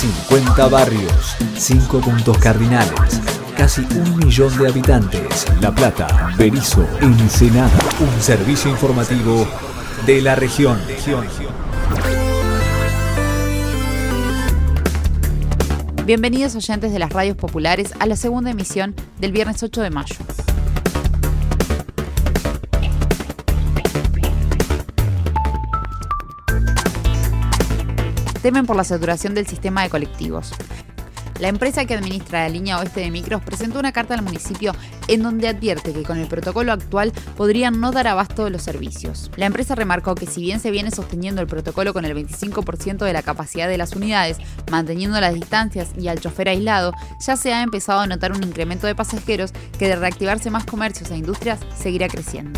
50 barrios, 5 puntos cardinales, casi 1 millón de habitantes. La Plata, Berisso, Ensenada. Un servicio informativo de la región. Bienvenidos oyentes de las radios populares a la segunda emisión del viernes 8 de mayo. Temen por la saturación del sistema de colectivos. La empresa que administra la línea oeste de micros presentó una carta al municipio en donde advierte que con el protocolo actual podrían no dar abasto de los servicios. La empresa remarcó que si bien se viene sosteniendo el protocolo con el 25% de la capacidad de las unidades, manteniendo las distancias y al chofer aislado, ya se ha empezado a notar un incremento de pasajeros que de reactivarse más comercios e industrias seguirá creciendo.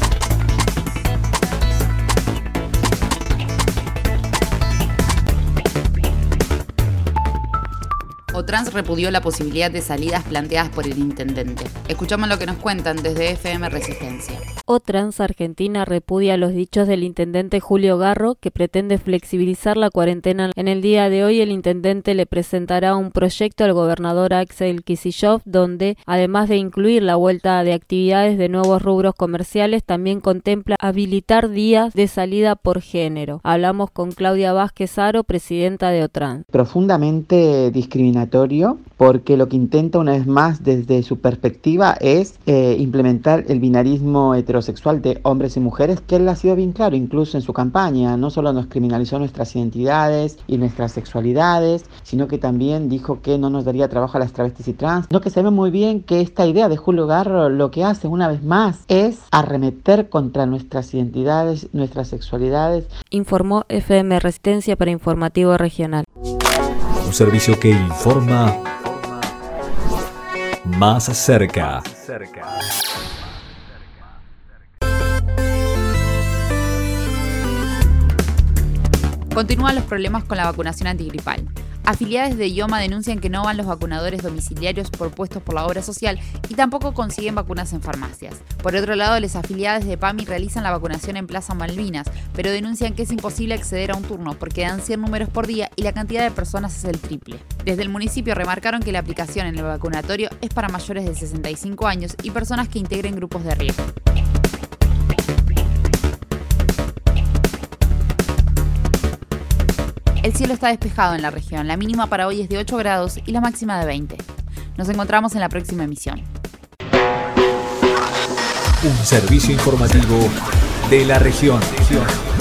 Otrans repudió la posibilidad de salidas planteadas por el intendente. Escuchamos lo que nos cuentan desde FM Resistencia. Otrans Argentina repudia los dichos del intendente Julio Garro, que pretende flexibilizar la cuarentena. En el día de hoy, el intendente le presentará un proyecto al gobernador Axel Kicillof, donde, además de incluir la vuelta de actividades de nuevos rubros comerciales, también contempla habilitar días de salida por género. Hablamos con Claudia Vázquez Aro, presidenta de Otrans. Profundamente discriminatorio, porque lo que intenta una vez más desde su perspectiva es implementar el binarismo heterosexual de hombres y mujeres, que él ha sido bien claro incluso en su campaña. No solo nos criminalizó nuestras identidades y nuestras sexualidades, sino que también dijo que no nos daría trabajo a las travestis y trans. No, que se ve muy bien que esta idea de Julio Garro lo que hace una vez más es arremeter contra nuestras identidades, nuestras sexualidades. Informó FM Resistencia para Informativo Regional. Un servicio que informa más cerca. Continúan los problemas con la vacunación antigripal. Afiliadas de IOMA denuncian que no van los vacunadores domiciliarios propuestos por la obra social y tampoco consiguen vacunas en farmacias. Por otro lado, las afiliadas de PAMI realizan la vacunación en Plaza Malvinas, pero denuncian que es imposible acceder a un turno porque dan 100 números por día y la cantidad de personas es el triple. Desde el municipio remarcaron que la aplicación en el vacunatorio es para mayores de 65 años y personas que integren grupos de riesgo. El cielo está despejado en la región, la mínima para hoy es de 8 grados y la máxima de 20. Nos encontramos en la próxima emisión. Un servicio informativo de la región.